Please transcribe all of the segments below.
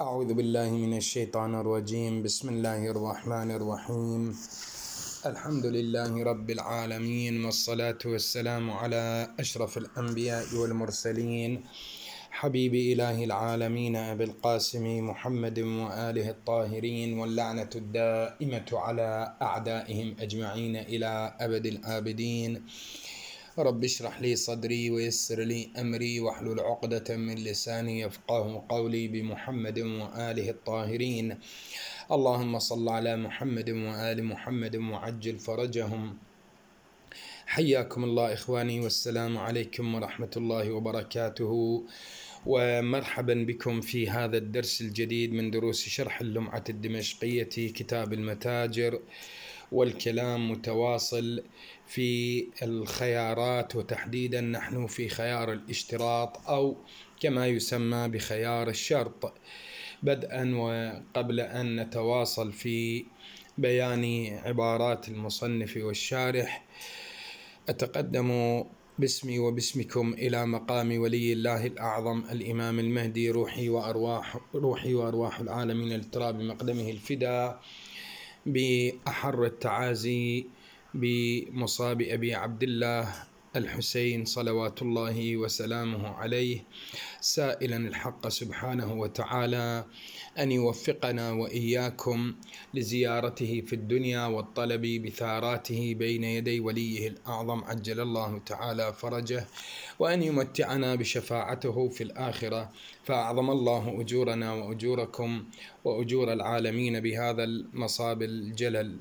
أعوذ بالله من الشيطان الرجيم. بسم الله الرحمن الرحيم. الحمد لله رب العالمين، والصلاة والسلام على أشرف الأنبياء والمرسلين، حبيب إله العالمين أبي القاسم محمد وآله الطاهرين، واللعنة الدائمة على أعدائهم أجمعين إلى أبد الآبدين. رب اشرح لي صدري ويسر لي أمري واحلل عقدة من لساني يفقه قولي، بمحمد وآله الطاهرين. اللهم صل على محمد وآل محمد وعجل فرجهم. حياكم الله إخواني، والسلام عليكم ورحمة الله وبركاته، ومرحبا بكم في هذا الدرس الجديد من دروس شرح اللمعة الدمشقية كتاب المتاجر. والكلام متواصل في الخيارات، وتحديدا نحن في خيار الاشتراط أو كما يسمى بخيار الشرط. بدءا وقبل أن نتواصل في بيان عبارات المصنف والشارح، أتقدم باسمي وباسمكم إلى مقام ولي الله الأعظم الإمام المهدي، روحي وأرواح العالمين لتراب مقدمه الفداء، بأحر التعازي بمصاب أبي عبد الله الحسين صلوات الله وسلامه عليه، سائلا الحق سبحانه وتعالى أن يوفقنا وإياكم لزيارته في الدنيا والطلب بثاراته بين يدي وليه الأعظم عجل الله تعالى فرجه، وأن يمتعنا بشفاعته في الآخرة، فأعظم الله أجورنا وأجوركم وأجور العالمين بهذا المصاب الجلل.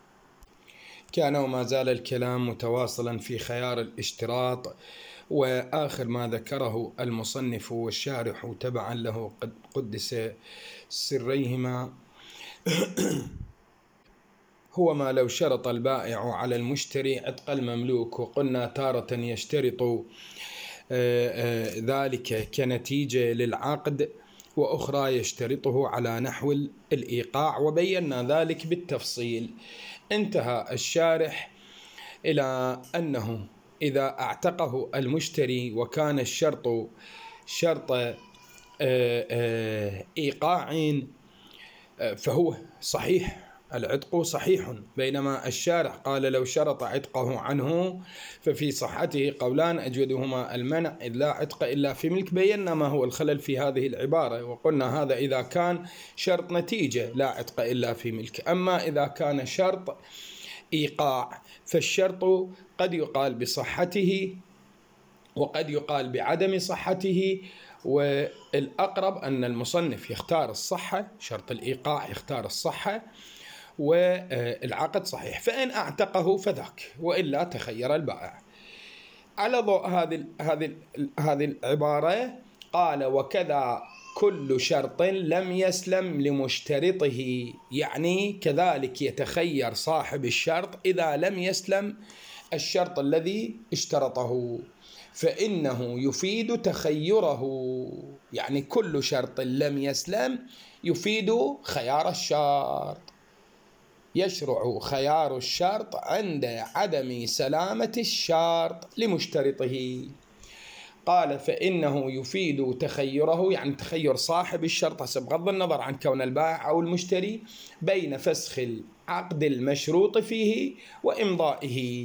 كان وما زال الكلام متواصلا في خيار الاشتراط، وآخر ما ذكره المصنف والشارح تبعا له قدس سريهما هو ما لو شرط البائع على المشتري عتق المملوك. وقلنا تارة يشترط ذلك كنتيجة للعقد، وأخرى يشترطه على نحو الإيقاع، وبينا ذلك بالتفصيل. انتهى الشارح إلى أنه إذا اعتقه المشتري وكان الشرط شرط إيقاع فهو صحيح، العتق صحيح، بينما الشارح قال لو شرط عتقه عنه ففي صحته قولان أجودهما المنع، إذ لا عتق إلا في ملك. بينا ما هو الخلل في هذه العبارة، وقلنا هذا إذا كان شرط نتيجة لا عتق إلا في ملك. أما إذا كان شرط إيقاع فالشرط قد يقال بصحته وقد يقال بعدم صحته، والأقرب أن المصنف يختار الصحة، شرط الإيقاع يختار الصحة، والعقد صحيح، فإن اعتقه فذاك، وإلا تخير البائع. على ضوء هذه العبارة قال: وكذا كل شرط لم يسلم لمشترطه، يعني كذلك يتخير صاحب الشرط إذا لم يسلم الشرط الذي اشترطه، فإنه يفيد تخيره. يعني كل شرط لم يسلم يفيد خيار الشرط، يشرع خيار الشرط عند عدم سلامة الشرط لمشترطه. قال: فإنه يفيد تخيره، يعني تخير صاحب الشرط بغض النظر عن كون البائع أو المشتري بين فسخ العقد المشروط فيه وإمضائه.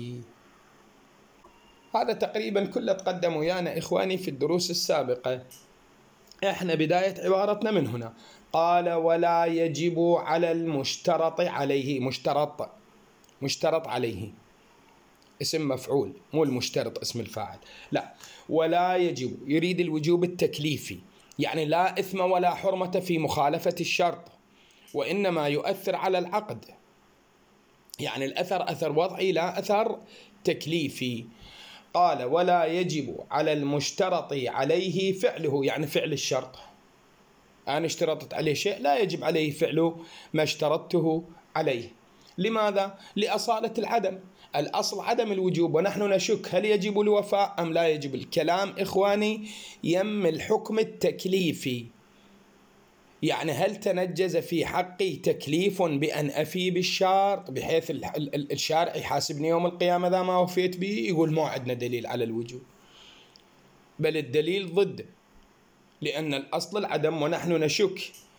هذا تقريبا كله تقدم ويانا إخواني في الدروس السابقة. احنا بداية عبارتنا من هنا. قال: ولا يجب على المشترط عليه، مشترط عليه اسم مفعول، مو المشترط اسم الفاعل، لا، ولا يجب يريد الوجوب التكليفي، يعني لا إثم ولا حرمة في مخالفة الشرط، وإنما يؤثر على العقد، يعني الأثر أثر وضعي لا أثر تكليفي. قال: ولا يجب على المشترط عليه فعله، يعني فعل الشرط. أنا اشترطت عليه شيء لا يجب عليه فعله ما اشترطته عليه. لماذا؟ لأصالة العدم، الأصل عدم الوجوب، ونحن نشك هل يجب الوفاء أم لا يجب. الكلام إخواني يم الحكم التكليفي، يعني هل تنجز في حقي تكليف بأن أفي بالشرط بحيث الشارع يحاسبني يوم القيامة إذا ما وفيت به؟ يقول ما عندنا دليل على الوجوب، بل الدليل ضد، لأن الأصل العدم ونحن نشك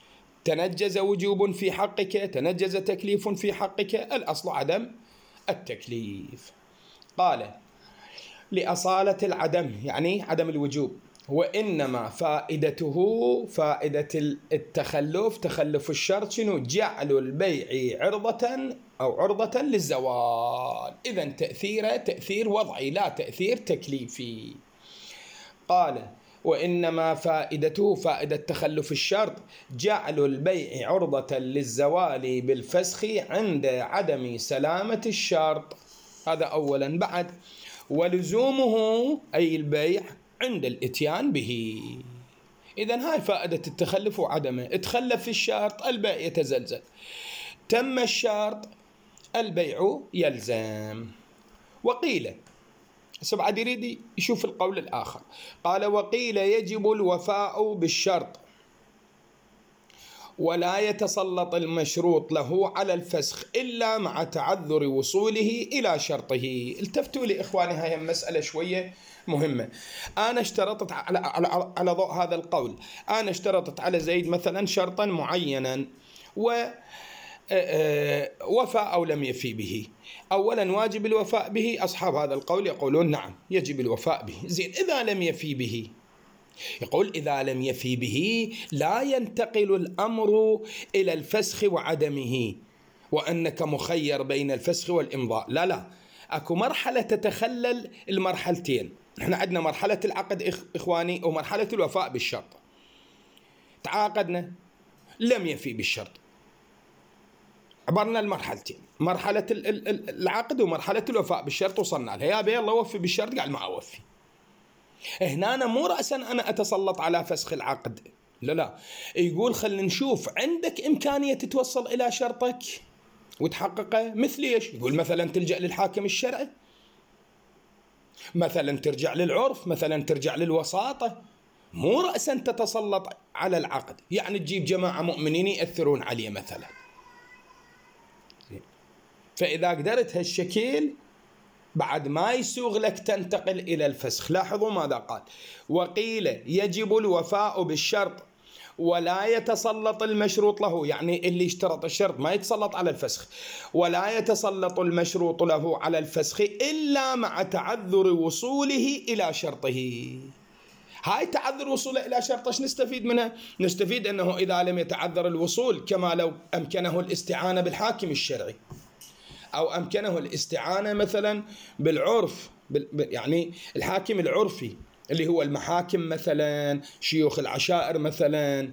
تنجز وجوب في حقك، تنجز تكليف في حقك، الأصل عدم التكليف. قال لأصالة العدم يعني عدم الوجوب، وإنما فائدته فائدة التخلف، تخلف الشرط شنو؟ جعل البيع عرضة للزوال. إذن تأثيره تأثير وضعي لا تأثير تكليفي. قال وإنما فائدته فائدة تخلف الشرط جعل البيع عرضة للزوال بالفسخ عند عدم سلامة الشرط. هذا أولا. بعد ولزومه أي البيع عند الإتيان به. إذن هاي فائدة التخلف وعدمه. اتخلف الشرط البيع يتزلزل، تم الشرط البيع يلزم. وقيل بعد يريد يشوف القول الآخر. قال وقيل يجب الوفاء بالشرط ولا يتسلط المشروط له على الفسخ إلا مع تعذر وصوله إلى شرطه. التفتوا لي إخواني، هاي مسألة شوية مهمة. أنا اشترطت على ضوء هذا القول، أنا اشترطت على زيد مثلا شرطا معينا وفى أو لم يفي به. أولا واجب الوفاء به، أصحاب هذا القول يقولون نعم يجب الوفاء به. زين إذا لم يفي به، يقول إذا لم يفي به لا ينتقل الأمر إلى الفسخ وعدمه وأنك مخير بين الفسخ والإمضاء. لا، أكو مرحلة تتخلل المرحلتين. نحن عندنا مرحلة العقد إخواني ومرحلة الوفاء بالشرط. تعاقدنا لم يفي بالشرط، عبرنا المرحلتين، مرحلة العقد ومرحلة الوفاء بالشرط، وصلنا لها. يا بي الله وفي بالشرط، قال ما أوفي. هنا أنا مو رأسا أنا أتسلط على فسخ العقد، لا، يقول خلينا نشوف عندك إمكانية تتوصل إلى شرطك وتحققه. مثل إيش؟ يقول مثلا تلجأ للحاكم الشرعي، مثلا ترجع للعرف، مثلا ترجع للوساطة، مو رأسا تتسلط على العقد. يعني تجيب جماعة مؤمنين يأثرون عليه مثلا. فإذا قدرت هالشكل بعد ما يسوغ لك تنتقل إلى الفسخ. لاحظوا ماذا قال: وقيل يجب الوفاء بالشرط ولا يتسلط المشروط له، يعني اللي اشترط الشرط ما يتسلط على الفسخ، ولا يتسلط المشروط له على الفسخ إلا مع تعذر وصوله إلى شرطه. هاي تعذر وصوله إلى شرطه ايش نستفيد منها؟ نستفيد أنه إذا لم يتعذر الوصول، كما لو أمكنه الاستعانة بالحاكم الشرعي أو أمكنه الاستعانة مثلا بالعرف، يعني الحاكم العرفي اللي هو المحاكم مثلا، شيوخ العشائر مثلا،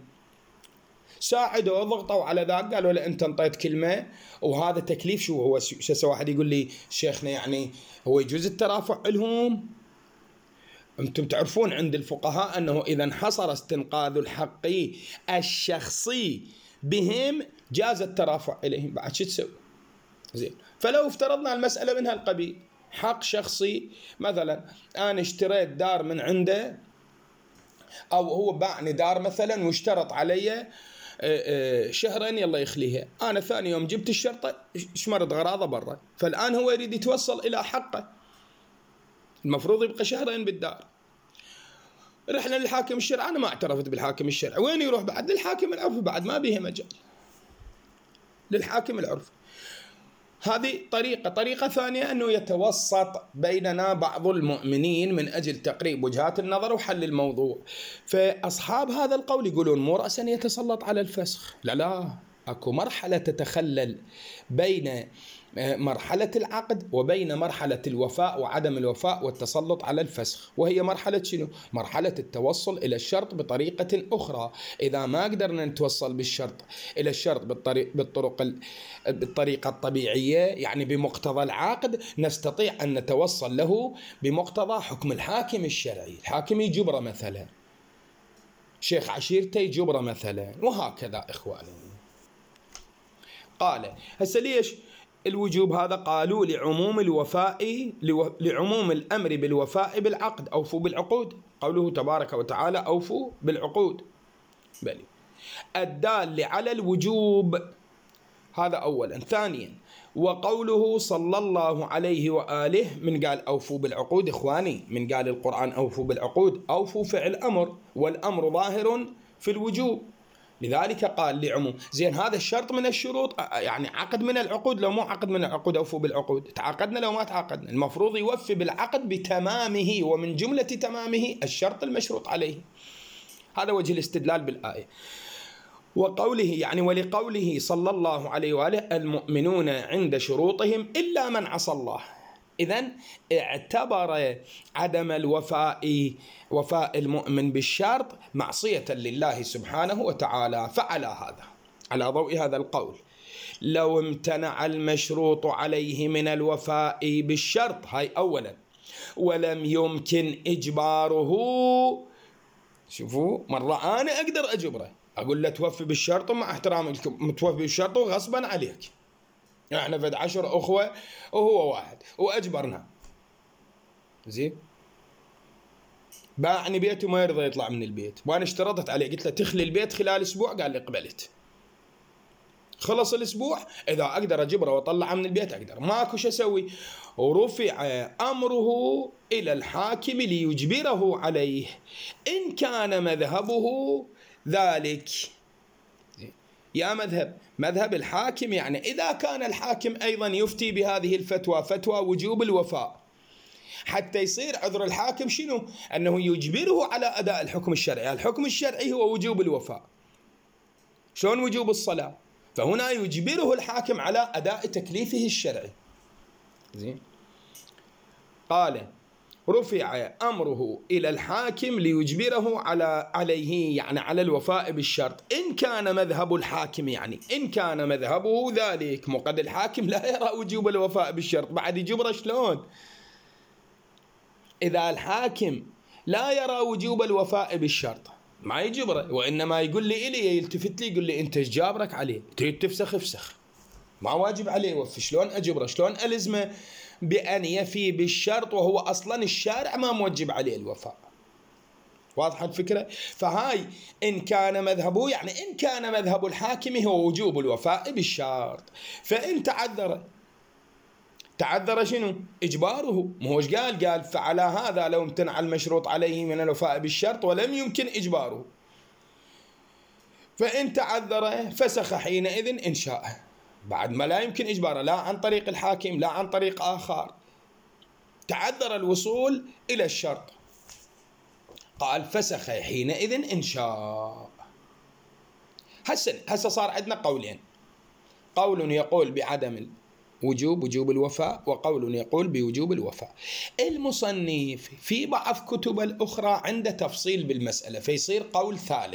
ساعدوا وضغطوا على ذاك، قالوا له أنت انطيت كلمة وهذا تكليف. شو هو؟ شو واحد يقول لي شيخنا يعني هو يجوز الترافع لهم؟ أنتم تعرفون عند الفقهاء أنه إذا انحصر استنقاذ الحق الشخصي بهم جاز الترافع إليهم. بعد شو تسوي؟ زين، فلو افترضنا المسألة من هالقبيل، حق شخصي مثلا، أنا اشتريت دار من عنده أو هو باعني دار مثلا واشترط علي شهرين يلا يخليها، أنا ثاني يوم جبت الشرطة شمرت غراضة برا، فالآن هو يريد يتوصل إلى حقه، المفروض يبقى شهرين بالدار. رحنا للحاكم الشرعي، أنا ما اعترفت بالحاكم الشرعي، وين يروح بعد؟ للحاكم العرفي، بعد ما بيه مجال، للحاكم العرفي. هذه طريقة ثانية أنه يتوسط بيننا بعض المؤمنين من أجل تقريب وجهات النظر وحل الموضوع. فأصحاب هذا القول يقولون مو رأسا يتسلط على الفسخ، لا، أكو مرحلة تتخلل بين مرحلة العقد وبين مرحلة الوفاء وعدم الوفاء والتسلط على الفسخ، وهي مرحلة شنو؟ مرحلة التوصل إلى الشرط بطريقة أخرى. إذا ما قدرنا نتوصل إلى الشرط بالطريقة الطبيعية، يعني بمقتضى العقد، نستطيع أن نتوصل له بمقتضى حكم الحاكم الشرعي. الحاكم يجبره مثلا، شيخ عشيرته يجبره مثلا، وهكذا إخواني. قال هسه ليش الوجوب هذا؟ قالوا لعموم الأمر بالوفاء بالعقد، أوفوا بالعقود، قوله تبارك وتعالى أوفوا بالعقود، بلي الدال على الوجوب، هذا أولا. ثانيا وقوله صلى الله عليه وآله، من قال أوفوا بالعقود إخواني؟ من قال القرآن أوفوا بالعقود؟ أوفوا فعل أمر، والأمر ظاهر في الوجوب، لذلك قال لعموم. زين هذا الشرط من الشروط، يعني عقد من العقود، لو مو عقد من العقود أوفوا بالعقود. تعاقدنا لو ما تعاقدنا، المفروض يوفي بالعقد بتمامه، ومن جملة تمامه الشرط المشروط عليه. هذا وجه الاستدلال بالآية. وقوله يعني ولقوله صلى الله عليه وآله المؤمنون عند شروطهم إلا من عصى الله. إذن اعتبر عدم وفاء المؤمن بالشرط معصية لله سبحانه وتعالى. فعلى هذا، على ضوء هذا القول، لو امتنع المشروط عليه من الوفاء بالشرط، هاي أولا، ولم يمكن إجباره، شوفوا، مرة أنا أقدر أجبره، أقول له توفي بالشرط، ومع احترامي متوفي بالشرط وغصبا عليك، احنا فد 10 أخوة وهو واحد وأجبرنا، زين، باعني بيته ما يرضى يطلع من البيت، وأنا اشترطت عليه، قلت له تخلي البيت خلال أسبوع، قال لي قبلت. خلص الأسبوع، إذا أقدر أجبره وأطلعه من البيت أقدر، ماكو شو أسوي. ورفع أمره إلى الحاكم ليجبره عليه إن كان مذهبه ذلك. يا مذهب الحاكم، يعني إذا كان الحاكم أيضا يفتي بهذه الفتوى، فتوى وجوب الوفاء، حتى يصير عذر الحاكم شنو؟ أنه يجبره على أداء الحكم الشرعي. الحكم الشرعي هو وجوب الوفاء، شلون وجوب الصلاة؟ فهنا يجبره الحاكم على أداء تكليفه الشرعي. زين، قال رفع أمره إلى الحاكم ليجبره عليه، يعني على الوفاء بالشرط، إن كان مذهب الحاكم، يعني إن كان مذهبه ذلك. مقد الحاكم لا يرى وجوب الوفاء بالشرط، بعد يجبره شلون؟ إذا الحاكم لا يرى وجوب الوفاء بالشرط ما يجبره، وإنما يقول لي إلي، يلتفت لي يقول لي أنت جابرك عليه، تريد تفسخ افسخ، ما واجب عليه يوفي، شلون أجبره؟ شلون ألزمه بأن يفي بالشرط وهو أصلا الشارع ما موجب عليه الوفاء؟ واضحة الفكرة؟ فهاي إن كان مذهبه، يعني إن كان مذهب الحاكم هو وجوب الوفاء بالشرط، فإن تعذر شنو؟ إجباره. مهوش قال فعلى هذا لو امتنع المشروط عليه من الوفاء بالشرط ولم يمكن إجباره، فإن تعذر فسخ حينئذ إن شاء، بعد ما لا يمكن إجباره، لا عن طريق الحاكم لا عن طريق آخر، تعذر الوصول إلى الشرط، قال فسخ حينئذ إن شاء. هسه صار عندنا قولين، قول يقول بعدم وجوب الوفاء، وقول يقول بوجوب الوفاء. المصنف في بعض كتب الأخرى عنده تفصيل بالمسألة، فيصير قول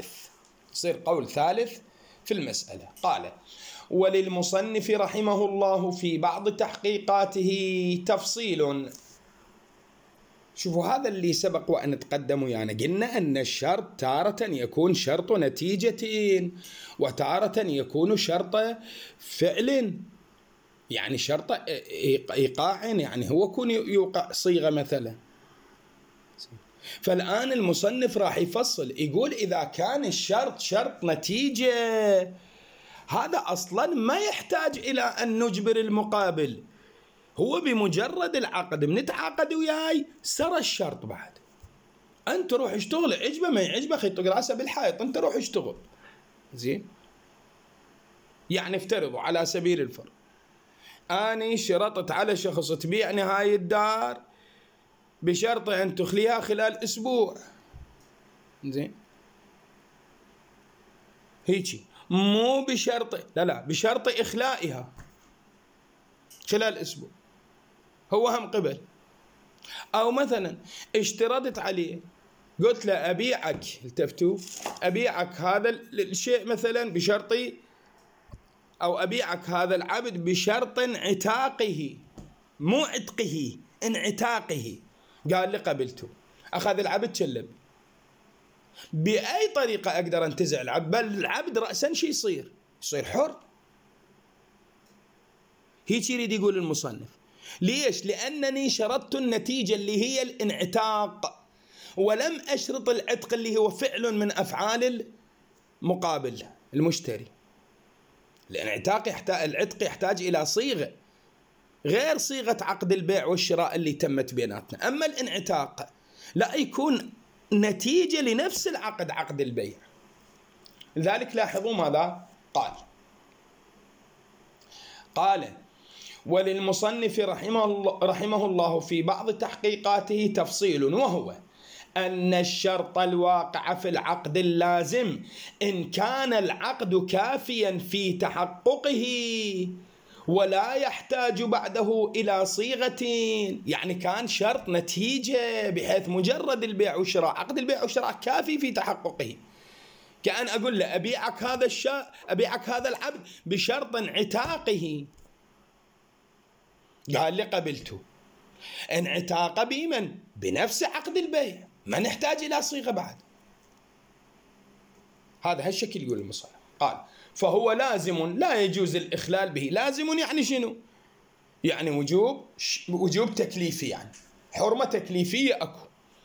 ثالث في المسألة. قال وللمصنف رحمه الله في بعض تحقيقاته تفصيل. شوفوا هذا اللي سبق وأن تقدموا، يعني قلنا أن الشرط تارة يكون شرط نتيجة، وتارة يكون شرط فعل، يعني شرط إيقاع، يعني هو يكون يوقع صيغة مثلا. فالآن المصنف راح يفصل، يقول إذا كان الشرط شرط نتيجة، هذا أصلا ما يحتاج إلى أن نجبر المقابل، هو بمجرد العقد بنتعاقد وياي سرى الشرط، بعد أنت روح اشتغل، عجبه ما يعجبه خيط راسه بالحائط، أنت روح اشتغل. زين، يعني افترضوا على سبيل الفرض أنا شرطت على شخص تبيعني هاي الدار بشرط أن تخليها خلال أسبوع. زين، هيجي مو بشرط، لا بشرط إخلائها خلال أسبوع، هو هم قبل. أو مثلا اشترطت عليه، قلت له أبيعك، التفتوا، أبيعك هذا الشيء مثلا بشرطي، أو أبيعك هذا العبد بشرط انعتاقه، مو عتقه، انعتاقه. قال لي قبلته، أخذ العبد شلب، بأي طريقة أقدر أنتزع العبد؟ بل العبد رأسا شي يصير حر. هيك يريد يقول المصنف. ليش؟ لأنني شرطت النتيجة اللي هي الانعتاق، ولم أشرط العتق اللي هو فعل من أفعال المقابل المشتري. الانعتاق العتق يحتاج إلى صيغة غير صيغة عقد البيع والشراء اللي تمت بيناتنا. أما الانعتاق لا، يكون نتيجة لنفس العقد، عقد البيع. لذلك لاحظوا ماذا قال وللمصنف رحمه الله في بعض تحقيقاته تفصيل، وهو أن الشرط الواقع في العقد اللازم إن كان العقد كافيا في تحققه ولا يحتاج بعده إلى صيغة، يعني كان شرط نتيجة بحيث مجرد البيع والشراء، عقد البيع والشراء كافي في تحققه. كأن أقول له أبيعك هذا العبد بشرط عتاقه، قال لي قبلته. انعتاق بمن؟ بنفس عقد البيع، ما نحتاج إلى صيغة بعد. هذا هالشكل يقول المصنف. قال فهو لازم لا يجوز الإخلال به. لازم يعني شنو؟ يعني وجوب تكليفي، يعني حرمة تكليفية أكو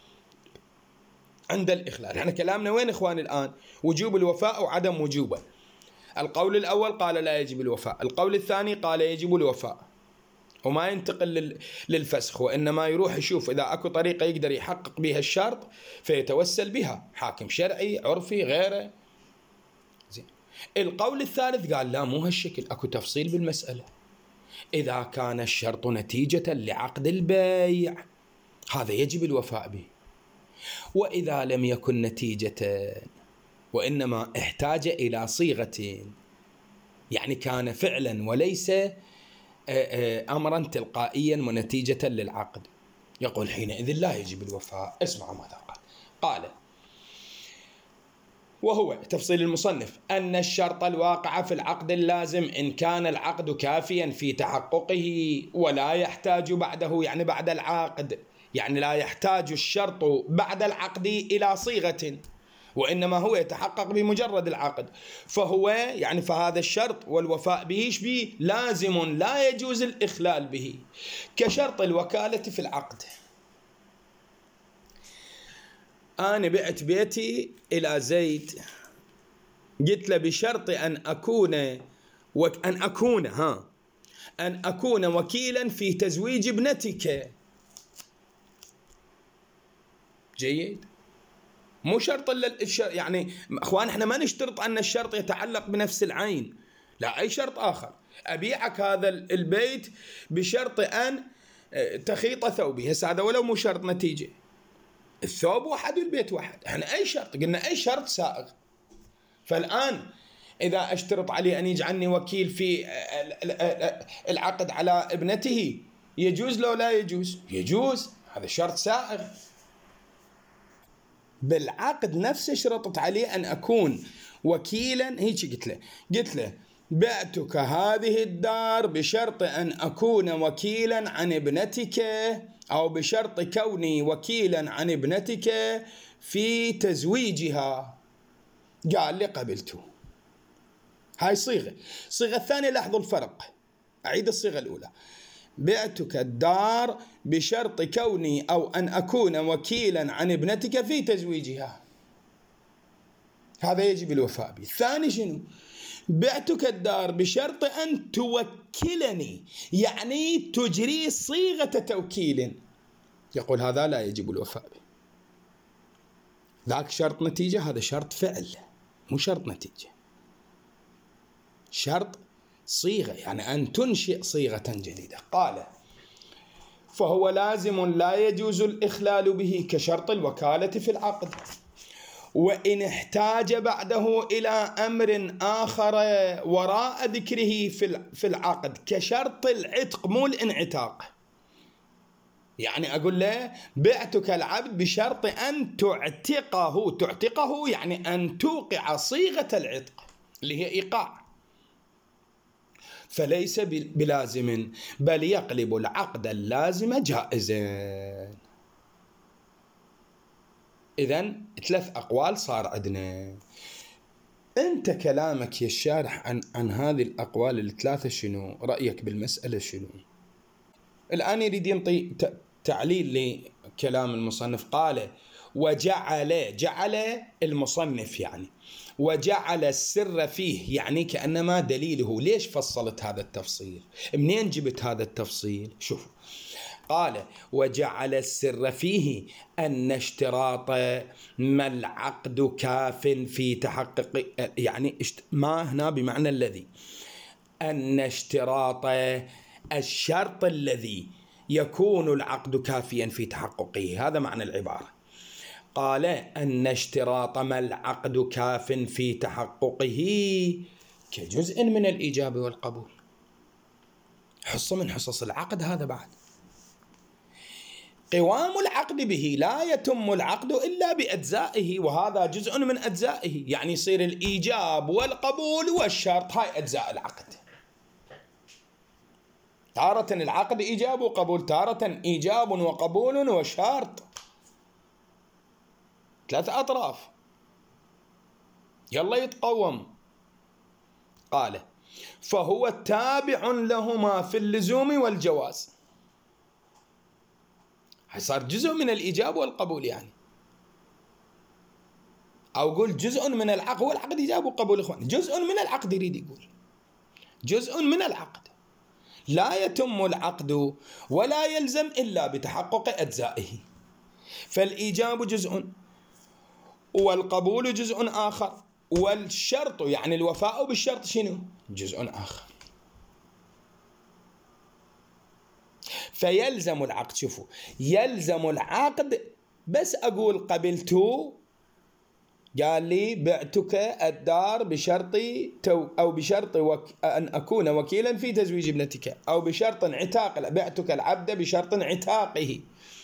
عند الإخلال. احنا كلامنا وين إخواني الآن؟ وجوب الوفاء وعدم وجوبه. القول الأول قال لا يجب الوفاء، القول الثاني قال يجب الوفاء، وما ينتقل للفسخ، وإنما يروح يشوف إذا أكو طريقة يقدر يحقق بها الشرط فيتوسل بها، حاكم شرعي عرفي غيره. زين. القول الثالث قال لا، مو هالشكل، أكو تفصيل بالمسألة. إذا كان الشرط نتيجة لعقد البيع هذا يجب الوفاء به، وإذا لم يكن نتيجة وإنما احتاج إلى صيغة، يعني كان فعلا وليس أمرا تلقائيا ونتيجة للعقد، يقول حينئذ لا يجب الوفاء. اسمعوا ماذا قال وهو تفصيل المصنف أن الشرط الواقع في العقد اللازم إن كان العقد كافيا في تحققه ولا يحتاج بعده، يعني بعد العقد، يعني لا يحتاج الشرط بعد العقد إلى صيغة، وإنما هو يتحقق بمجرد العقد، فهو يعني فهذا الشرط والوفاء به لازم لا يجوز الإخلال به، كشرط الوكالة في العقد. أنا بعت بيتي إلى زيد، قلت له بشرط أن أكون وكيلا في تزويج ابنتك. جيد، مو شرط يعني اخوان احنا ما نشترط ان الشرط يتعلق بنفس العين، لا، اي شرط اخر. ابيعك هذا البيت بشرط ان تخيط ثوبي، هذا ولو مو شرط نتيجه، الثوب واحد والبيت واحد، احنا اي شرط، قلنا اي شرط سائغ. فالان اذا اشترط عليه ان يجعلني وكيل في العقد على ابنته، يجوز لو لا يجوز؟ يجوز، هذا شرط سائغ. بالعقد نفسه شرطت عليه أن أكون وكيلا، هيك قلت له بعتك هذه الدار بشرط أن أكون وكيلا عن ابنتك، أو بشرط كوني وكيلا عن ابنتك في تزويجها. قال لي قبلته. هاي صيغة الثانية، لاحظوا الفرق، أعيد الصيغة الأولى: بعتك الدار بشرط كوني أو أن أكون وكيلا عن ابنتك في تزويجها، هذا يجب الوفاء به. الثاني شنو؟ بعتك الدار بشرط أن توكلني، يعني تجري صيغة توكيل، يقول هذا لا يجب الوفاء به. ذاك شرط نتيجة، هذا شرط فعل، مو شرط نتيجة، شرط صيغة، يعني أن تنشئ صيغة جديدة. قال فهو لازم لا يجوز الإخلال به كشرط الوكالة في العقد، وإن احتاج بعده إلى أمر آخر وراء ذكره في العقد كشرط العتق مو الانعتاق. يعني أقول له بعتك العبد بشرط أن تعتقه، يعني أن توقع صيغة العتق اللي هي إيقاع، فليس بلازم، بل يقلب العقد اللازم جائزا. إذن 3 أقوال صار عندنا. أنت كلامك يا الشارح عن هذه الأقوال ال3 شنو؟ رأيك بالمسألة شنو؟ الآن يريد ينطي تعليل لكلام المصنف. قال جعل المصنف، يعني وجعل السر فيه، يعني كأنما دليله. ليش فصلت هذا التفصيل؟ منين جبت هذا التفصيل؟ شوف، قال وجعل السر فيه أن اشتراط ما العقد كاف في تحقق، يعني ما هنا بمعنى الذي، أن اشتراط الشرط الذي يكون العقد كافيا في تحققه، هذا معنى العبارة. قال أن اشتراط ما العقد كاف في تحققه كجزء من الإيجاب والقبول، حصة من حصص العقد هذا بعد. قوام العقد به لا يتم العقد إلا بأجزائه، وهذا جزء من أجزائه، يعني يصير الإيجاب والقبول والشرط، هاي أجزاء العقد. تارة العقد إيجاب وقبول، تارة إيجاب وقبول وشرط، 3 أطراف، يلا يتقوم. قال فهو تابع لهما في اللزوم والجواز، صار جزء من الإيجاب والقبول يعني، أو قول جزء من العقد، والعقد إيجاب وقبول إخوان، جزء من العقد يريد يقول، جزء من العقد، لا يتم العقد ولا يلزم إلا بتحقق أجزائه، فالإيجاب جزء والقبول جزء آخر، والشرط يعني الوفاء بالشرط شنو؟ جزء آخر. فيلزم العقد، شوفوا، يلزم العقد، بس أقول قبلت، قال لي بعتك الدار بشرط أو بشرط أن أكون وكيلا في تزويج ابنتك، أو بشرط عتاق، بعتك العبد بشرط عتاقه،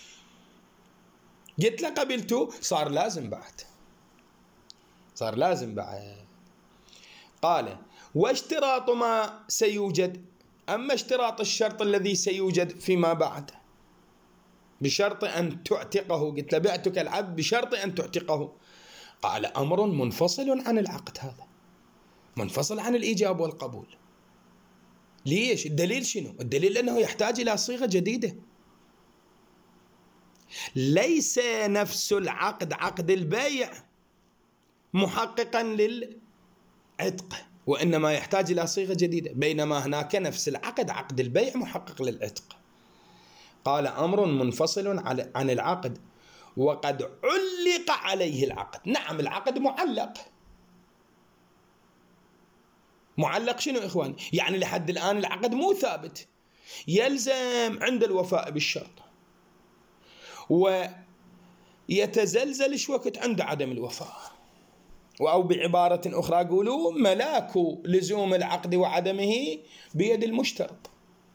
قلت له قبلت، صار لازم بعد، صار لازم بعد. قال واشتراط ما سيوجد، أما اشتراط الشرط الذي سيوجد فيما بعد بشرط أن تعتقه، قلت له بعتك العبد بشرط أن تعتقه، قال أمر منفصل عن العقد، هذا منفصل عن الإيجاب والقبول. ليش؟ الدليل شنو؟ الدليل أنه يحتاج إلى صيغة جديدة، ليس نفس العقد عقد البيع محققا للعتق، وإنما يحتاج إلى صيغة جديدة، بينما هناك نفس العقد عقد البيع محقق للعتق. قال أمر منفصل عن العقد وقد علق عليه العقد. نعم العقد معلق، معلق شنو إخوان؟ يعني لحد الآن العقد مو ثابت، يلزم عند الوفاء بالشرط، ويتزلزل إيش وقت عند عدم الوفاء، أو بعبارة أخرى قولوا ملاك لزوم العقد وعدمه بيد المشترط،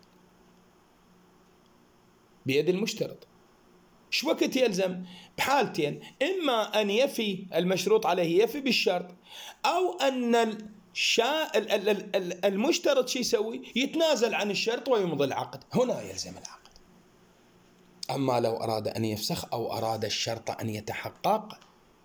بيد المشترط. إيش وقت يلزم؟ بحالتين، إما أن يفي المشروط عليه، يفي بالشرط، أو أن المشترط شو يسوي؟ يتنازل عن الشرط ويمضي العقد، هنا يلزم العقد. أما لو أراد أن يفسخ أو أراد الشرط أن يتحقق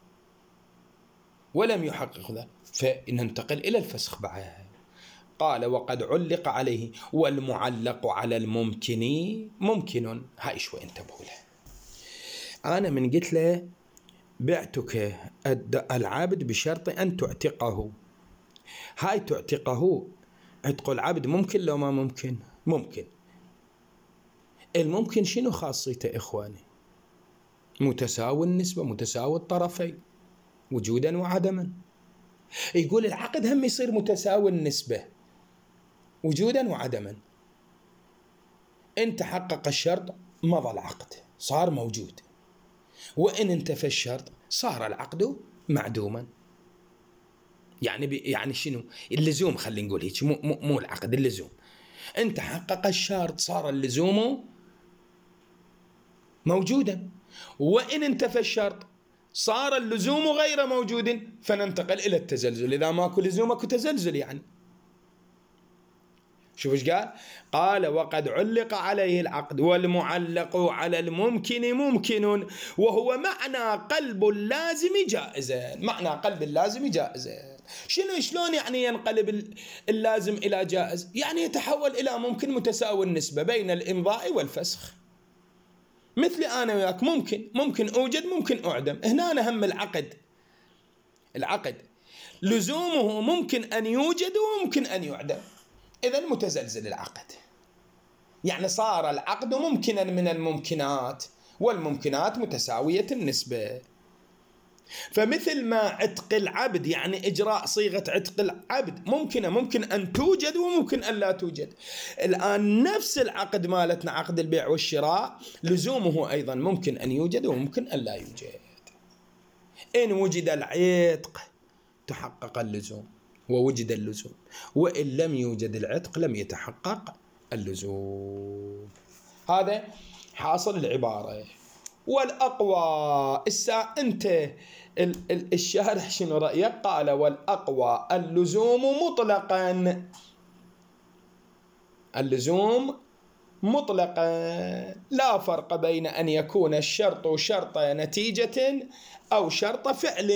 ولم يحقق ذلك فننتقل إلى الفسخ بعد. قال وقد علق عليه، والمعلق على الممكن ممكن، هاي شوي انتبهوا له. أنا من قلت له بعتك العبد بشرط أن تعتقه، هاي تعتقه، عتق العبد ممكن لو ما ممكن؟ ممكن. الممكن شنو خاصيته إخواني؟ متساوي النسبة، متساوي الطرفين وجودا وعدما. يقول العقد هم يصير متساوي النسبة وجودا وعدما، إن تحقق الشرط مضى العقد صار موجود، وإن انتفى الشرط صار العقد معدوما. يعني شنو اللزوم؟ خلينا نقول هيك، مو العقد، اللزوم. إن تحقق الشرط صار اللزوم موجودا، وإن انتفى الشرط صار اللزوم غير موجود، فننتقل إلى التزلزل. إذا ماكو لزوم اكو تزلزل يعني. شوف ايش قال؟ قال وقد علق عليه العقد، والمعلق على الممكن ممكن، وهو معنى قلب اللازم جائزا. معنى قلب اللازم جائزا شلون يعني ينقلب اللازم إلى جائز؟ يعني يتحول إلى ممكن متساوي النسبة بين الإمضاء والفسخ. مثل أنا وياك ممكن أوجد ممكن أعدم. هنا نهم العقد لزومه ممكن أن يوجد وممكن أن يعدم، إذن متزلزل العقد. يعني صار العقد ممكنا من الممكنات، والممكنات متساوية النسبة. فمثل ما عتق العبد يعني إجراء صيغة عتق العبد ممكن أن توجد وممكن أن لا توجد. الآن نفس العقد مالتنا عقد البيع والشراء لزومه أيضا ممكن أن يوجد وممكن أن لا يوجد. إن وجد العتق تحقق اللزوم ووجد اللزوم، وإن لم يوجد العتق لم يتحقق اللزوم. هذا حاصل العبارة. والأقوى أنت الشارح شنو رأيك؟ قال والأقوى اللزوم مطلقا، اللزوم مطلقا، لا فرق بين أن يكون الشرط شرط نتيجة أو شرط فعل.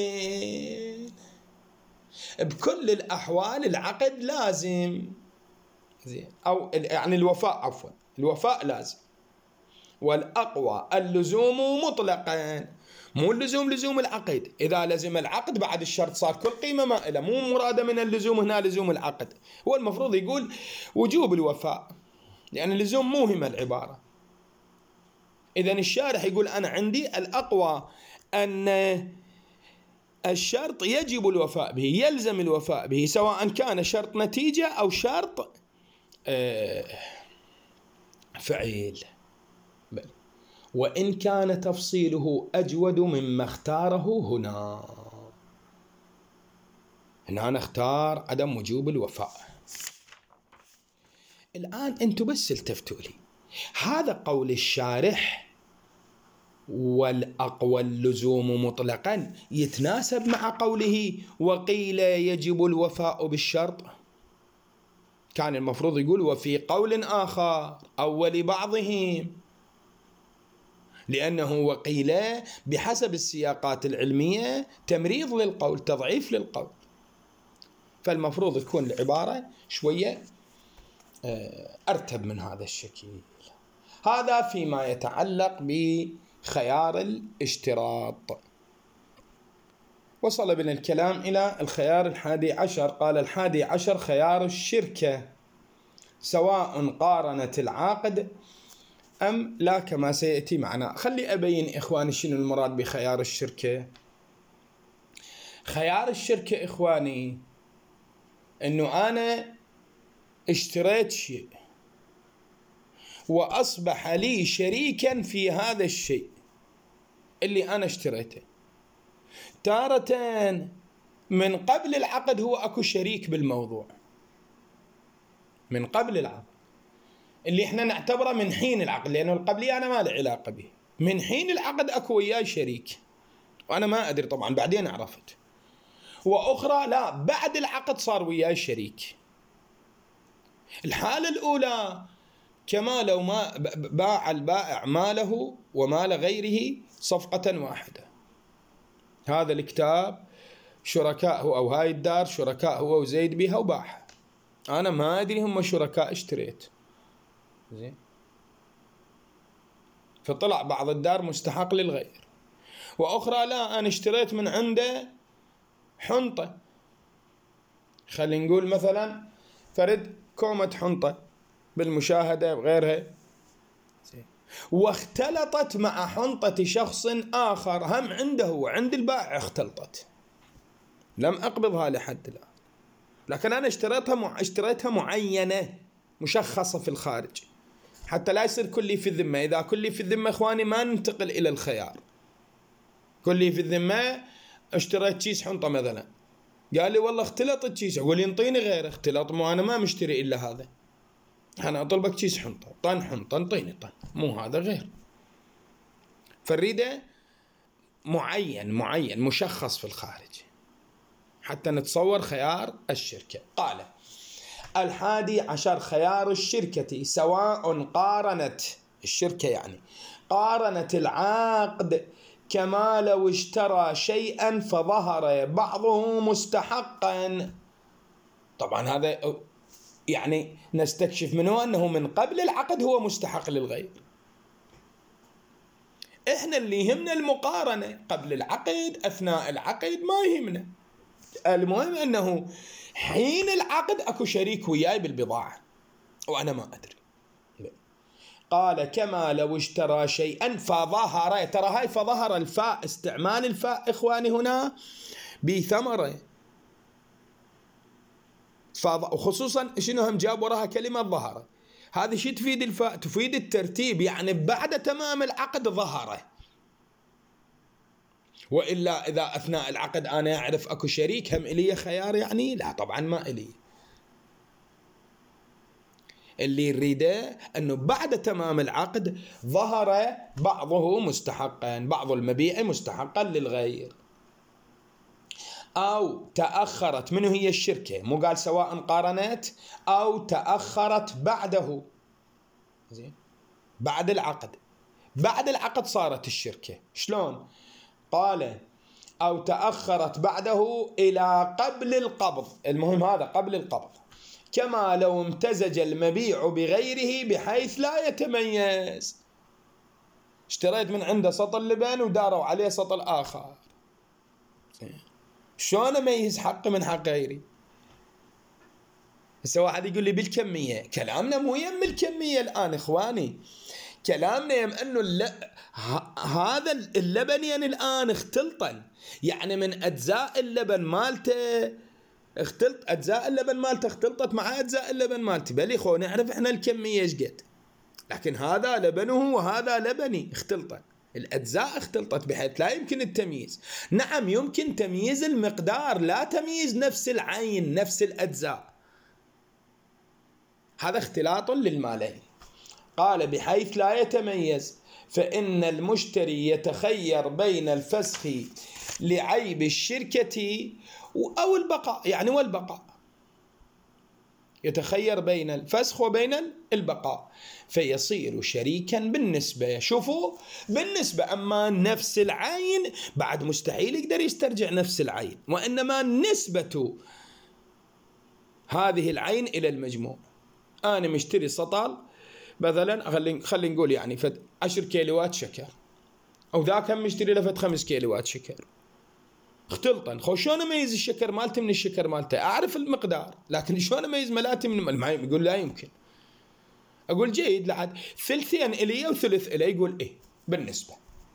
بكل الأحوال العقد لازم، أو يعني الوفاء لازم. والأقوى اللزوم مطلقا، مو اللزوم لزوم العقد. إذا لزم العقد بعد الشرط صار كل قيمة مائلة، مو مرادة من اللزوم هنا لزوم العقد. هو المفروض يقول وجوب الوفاء، لأن اللزوم موهمة العبارة. إذن الشارح يقول أنا عندي الأقوى أن الشرط يجب الوفاء به، يلزم الوفاء به، سواء كان شرط نتيجة أو شرط فعيل. وإن كان تفصيله أجود مما اختاره هنا نختار عدم وجوب الوفاء. الآن أنتم بس التفتوا لي، هذا قول الشارح والأقوى اللزوم مطلقا يتناسب مع قوله وقيل يجب الوفاء بالشرط؟ كان المفروض يقول وفي قول آخر أو ولبعضهم، لأنه وقيل بحسب السياقات العلمية تمريض للقول، تضعيف للقول. فالمفروض تكون العبارة شوية أرتب من هذا الشكل. هذا فيما يتعلق بخيار الاشتراط. وصل بنا الكلام إلى الخيار 11. قال 11 خيار الشركة سواء قارنت العقد أم لا، كما سيأتي معنا. خلي أبين إخواني شنو المراد بخيار الشركة. خيار الشركة إخواني أنه أنا اشتريت شيء وأصبح لي شريكا في هذا الشيء اللي أنا اشتريته. تارة من قبل العقد هو أكو شريك بالموضوع، من قبل العقد اللي احنا نعتبره من حين العقد، لأنه القبلي أنا ما له علاقة به. من حين العقد أكو وياي شريك وأنا ما أدري طبعا، بعدين عرفت. وأخرى لا، بعد العقد صار وياي شريك. الحالة الأولى كما لو ما باع البائع ماله ومال غيره صفقة واحدة. هذا الكتاب شركاء هو، أو هاي الدار شركاء هو وزيد بها وباعها، أنا ما أدري هم شركاء، اشتريت زين، فطلع بعض الدار مستحق للغير. وأخرى لا، أنا اشتريت من عنده حنطة، خلينا نقول مثلا فرد كومة حنطة بالمشاهدة وغيرها، واختلطت مع حنطة شخص آخر هم عنده وعند البائع، اختلطت، لم أقبضها لحد الآن، لكن أنا اشتريتها معينة مشخصة في الخارج، حتى لا يصير كلي في الذمة. إذا كلي في الذمة إخواني ما ننتقل إلى الخيار. كلي في الذمة، اشتريت كيس حنطة مثلا، قال لي والله اختلطت كيس، أقول ينطيني غير اختلاط، مو أنا ما مشتري إلا هذا، أنا أطلبك كيس حنطة، طن حنطة انطيني طن، مو هذا غير. فالريدة معين مشخص في الخارج حتى نتصور خيار الشركة. قال 11 خيار الشركة سواء قارنت الشركة، يعني قارنت العقد كما لو اشترى شيئا فظهر بعضه مستحقا. طبعا هذا يعني نستكشف منه أنه من قبل العقد هو مستحق للغير. إحنا اللي يهمنا المقارنة قبل العقد، أثناء العقد ما يهمنا، المهم أنه حين العقد أكو شريك وياي بالبضاعة وأنا ما أدري. قال كما لو اشترى شيئا فظهر، ترى هاي فظهر الفاء، استعمال الفاء إخواني هنا بثمرة، وخصوصا شنو هم جاب وراها كلمة ظهر. هذه شو تفيد الفاء؟ تفيد الترتيب، يعني بعد تمام العقد ظهره. وإلا إذا أثناء العقد أنا أعرف أكو شريك هم إلي خيار، يعني لا طبعا ما إلي. اللي يريده أنه بعد تمام العقد ظهر بعضه مستحقا، بعض المبيع مستحقا للغير. أو تأخرت، منه هي الشركة، مو قال سواء قارنت أو تأخرت بعده، زين بعد العقد، بعد العقد صارت الشركة. شلون؟ قال أو تأخرت بعده إلى قبل القبض، المهم هذا قبل القبض، كما لو امتزج المبيع بغيره بحيث لا يتميز. اشتريت من عنده سطل لبن وداروا عليه سطل آخر، شلون أميز حقي من حق غيري؟ هسه واحد يقول لي بالكمية، كلامنا مو يم الكمية الآن إخواني، كلامنا يم أنه هذا اللبن يعني الآن اختلطا، يعني من أجزاء اللبن مالته أجزاء اللبن مالته اختلطت مع أجزاء اللبن مالتي، بل خو نعرف إحنا الكمية إيش قد، لكن هذا لبنه وهذا لبني اختلطت، الأجزاء اختلطت بحيث لا يمكن التمييز. نعم يمكن تمييز المقدار، لا تمييز نفس العين نفس الأجزاء، هذا اختلاط للمالين. قال بحيث لا يتميز، فإن المشتري يتخير بين الفسخ لعيب الشركة أو البقاء، يعني والبقاء، يتخير بين الفسخ وبين البقاء، فيصير شريكا بالنسبة، شوفوا بالنسبة، أما نفس العين بعد مستحيل يقدر يسترجع نفس العين، وإنما نسبة هذه العين إلى المجموع. أنا مشتري سطل مثلا، خلينا نقول يعني 10 كيلوات شكر، أو ذاك هم مشتري له 5 كيلوات شكر، اختلطا. خو شلون اميز الشكر مالته من الشكر مالته؟ اعرف المقدار، لكن شلون اميز ملاتي من ما يقول لا يمكن. اقول جيد، لحد ثلثين الي وثلث الي، يقول ايه بالنسبه.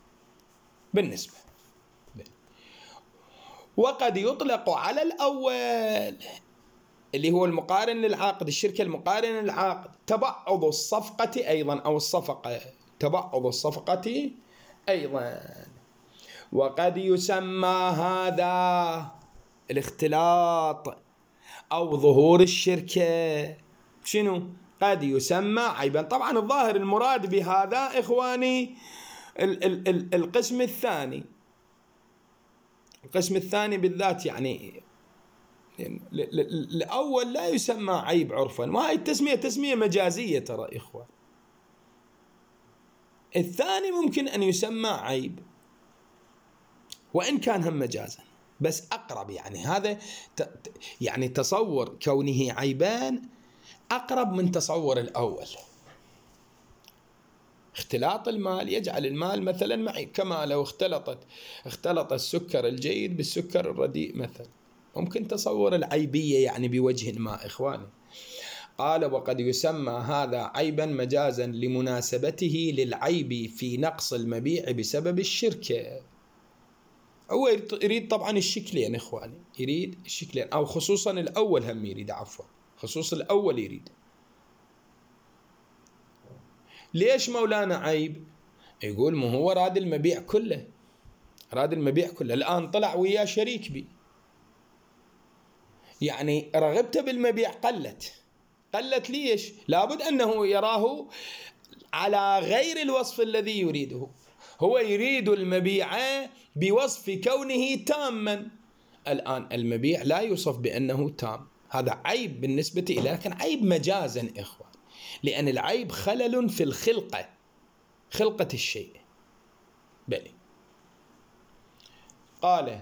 وقد يطلق على الاول اللي هو المقارن للعقد، الشركه المقارنه للعقد، تبعض الصفقه ايضا، او الصفقه، تبعض الصفقه ايضا. وقد يسمى هذا الاختلاط أو ظهور الشركة شنو؟ قد يسمى عيبا. طبعا الظاهر المراد بهذا إخواني القسم الثاني، القسم الثاني بالذات، يعني الأول لا يسمى عيب عرفا، وهي التسمية تسمية مجازية ترى إخوان. الثاني ممكن أن يسمى عيب وإن كان هم مجازا، بس أقرب، يعني هذا يعني تصور كونه عيبان أقرب من تصور الأول. اختلاط المال يجعل المال مثلا معيب، كما لو اختلط السكر الجيد بالسكر الرديء مثلا، ممكن تصور العيبية يعني بوجه ما إخواني. قال وقد يسمى هذا عيبا مجازا لمناسبته للعيب في نقص المبيع بسبب الشركة. هو يريد طبعا الشكلين إخواني، يريد الشكلين، أو خصوصا الأول هم يريد، عفوا خصوص الأول يريد. ليش مولانا عيب؟ يقول ما هو راد المبيع كله، راد المبيع كله، الآن طلع وياه شريك بي، يعني رغبته بالمبيع قلت ليش؟ لابد أنه يراه على غير الوصف الذي يريده، هو يريد المبيع بوصف كونه تاما. الآن المبيع لا يوصف بأنه تام، هذا عيب بالنسبة إليه، لكن عيب مجازا إخوان، لأن العيب خلل في خلقة الشيء. بلي قال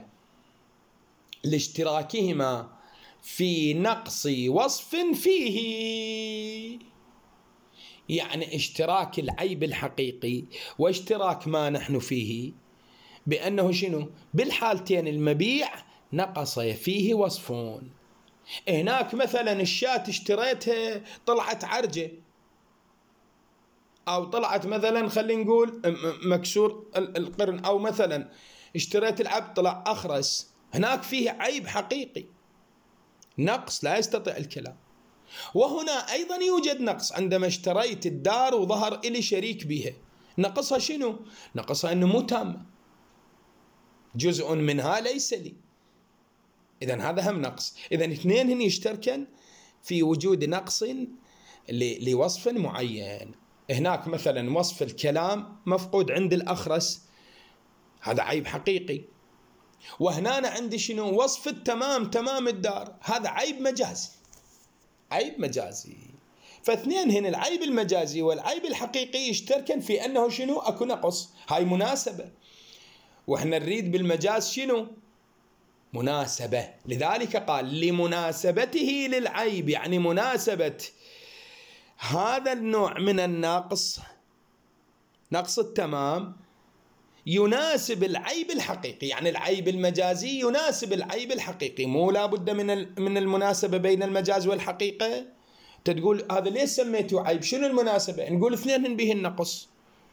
لاشتراكهما في نقص وصف فيه، يعني اشتراك العيب الحقيقي واشتراك ما نحن فيه، بأنه شنو؟ بالحالتين المبيع نقص فيه وصفون. هناك مثلا الشاة اشتريتها طلعت عرجة، أو طلعت مثلا خلينا نقول مكسور القرن، أو مثلا اشتريت العبد طلع أخرس، هناك فيه عيب حقيقي، نقص لا يستطيع الكلام. وهنا أيضا يوجد نقص، عندما اشتريت الدار وظهر إلي شريك بها، نقصها شنو؟ نقصها أنه مو تامة، جزء منها ليس لي، إذن هذا هم نقص. إذن اثنين هن يشتركن في وجود نقص لوصف معين. هناك مثلا وصف الكلام مفقود عند الأخرس، هذا عيب حقيقي. وهنا أنا عندي شنو؟ وصف التمام، تمام الدار، هذا عيب مجازي، عيب مجازي. فاثنين هنا العيب المجازي والعيب الحقيقي يشتركن في أنه شنو؟ أكو نقص، هاي مناسبة. وإحنا نريد بالمجاز شنو؟ مناسبة. لذلك قال لمناسبته للعيب، يعني مناسبة هذا النوع من النقص، نقص التمام، يناسب العيب الحقيقي. يعني العيب المجازي يناسب العيب الحقيقي، مو لابد من المناسبة بين المجاز والحقيقة. تقول هذا ليش سميته عيب؟ شنو المناسبة؟ نقول اثنين به النقص.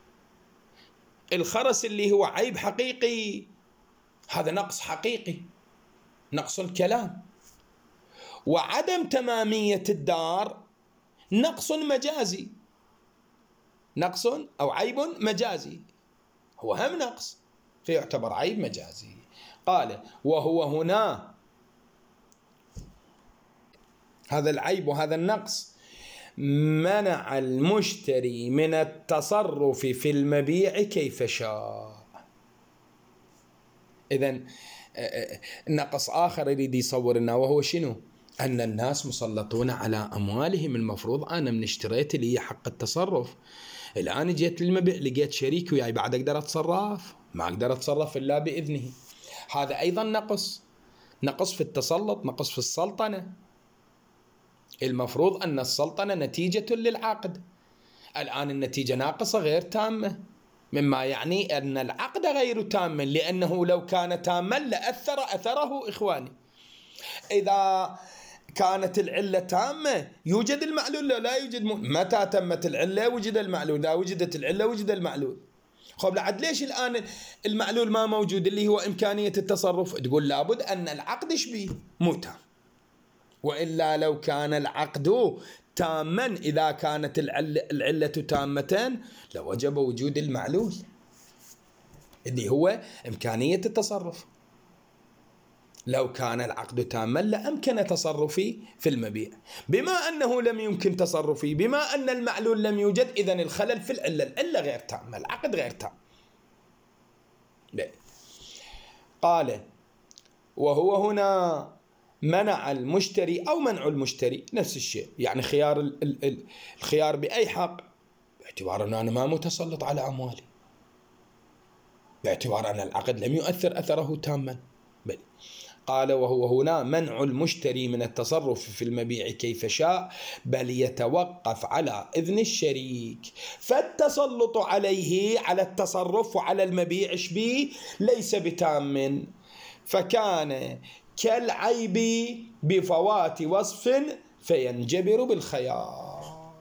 الخرس اللي هو عيب حقيقي هذا نقص حقيقي، نقص الكلام. وعدم تمامية الدار نقص مجازي، نقص أو عيب مجازي، هو هم نقص فيعتبر عيب مجازي. قال وهو هنا هذا العيب وهذا النقص منع المشتري من التصرف في المبيع كيف شاء. إذن نقص آخر يريد يصور لنا، وهو شنو؟ أن الناس مسلطون على أموالهم، المفروض أنا من اشتريت لي حق التصرف، الآن جيت للمبيع لقيت شريك وياي، بعد أقدر أتصرف؟ ما أقدر أتصرف إلا بإذنه. هذا أيضا نقص، نقص في التسلط، نقص في السلطنة. المفروض أن السلطنة نتيجة للعقد، الآن النتيجة ناقصة غير تامة، مما يعني أن العقد غير تام، لأنه لو كان تاما لأثر أثره. إخواني، إذا كانت العلة تامة يوجد المعلول لا يوجد متى تمت العلة وجد المعلول، إذا وجدت العلة وجد المعلول. خب لعد ليش الآن المعلول ما موجود اللي هو إمكانية التصرف؟ تقول لابد أن العقد شبيه مو تام، وإلا لو كان العقد تاما، إذا كانت العلة تامة لوجب وجود المعلول اللي هو إمكانية التصرف. لو كان العقد تاما لأمكن تصرفي في المبيع، بما أنه لم يمكن تصرفي، بما أن المعلول لم يوجد، إذن الخلل في العلة، العلة غير تامة، العقد غير تام. قال وهو هنا منع المشتري أو منع المشتري نفس الشيء، يعني الخيار بأي حق، باعتبار أن أنا ما متسلط على أموالي، باعتبار أن العقد لم يؤثر أثره تاما. بل قال وهو هنا منع المشتري من التصرف في المبيع كيف شاء، بل يتوقف على إذن الشريك، فالتسلط عليه على التصرف وعلى المبيع شبيه ليس بتام، فكان كالعيب بفوات وصف فينجبر بالخيار.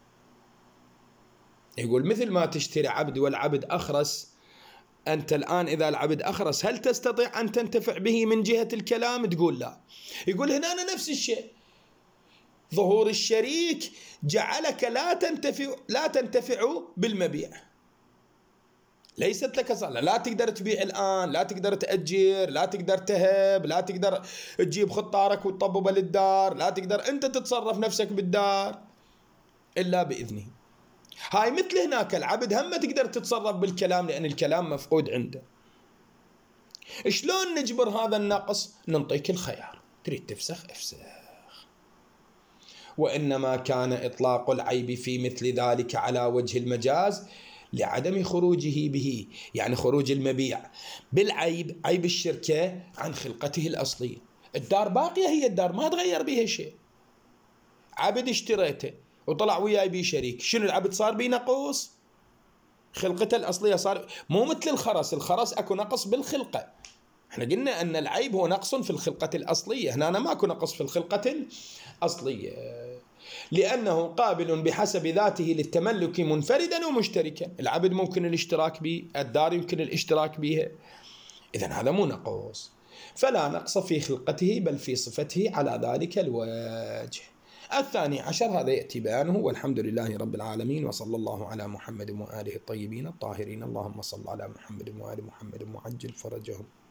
يقول مثل ما تشتري عبد والعبد أخرس، أنت الآن إذا العبد أخرس هل تستطيع أن تنتفع به من جهة الكلام؟ تقول لا. يقول هنا أنا نفس الشيء، ظهور الشريك جعلك لا تنتفع بالمبيع، ليست لك صالة، لا تقدر تبيع الآن، لا تقدر تأجر، لا تقدر تهب، لا تقدر تجيب خطارك وتطببه للدار، لا تقدر أنت تتصرف نفسك بالدار إلا بإذنه. هاي مثل هناك العبد هم ما تقدر تتصرف بالكلام لأن الكلام مفقود عنده. شلون نجبر هذا النقص؟ ننطيك الخيار، تريد تفسخ افسخ. وإنما كان إطلاق العيب في مثل ذلك على وجه المجاز لعدم خروجه به، يعني خروج المبيع بالعيب، عيب الشركة، عن خلقته الأصلية. الدار باقية هي الدار، ما تغير بها شيء. عبد اشتريته وطلع وياي بي شريك، شنو العبد صار بي نقص؟ خلقته الأصلية صار، مو مثل الخرس، الخرس أكو نقص بالخلقة، احنا قلنا أن العيب هو نقص في الخلقة الأصلية، هنا أنا ماكو نقص في الخلقة الأصلية، لأنه قابل بحسب ذاته للتملك منفردا ومشتركا. العبد ممكن الاشتراك به، الدار يمكن الاشتراك بها، إذن هذا مو نقص، فلا نقص في خلقته بل في صفته على ذلك الوجه. الثاني عشر هذا يأتي بيانه، والحمد لله رب العالمين، وصلى الله على محمد وآله الطيبين الطاهرين. اللهم صل على محمد وآل محمد وعجل فرجهم.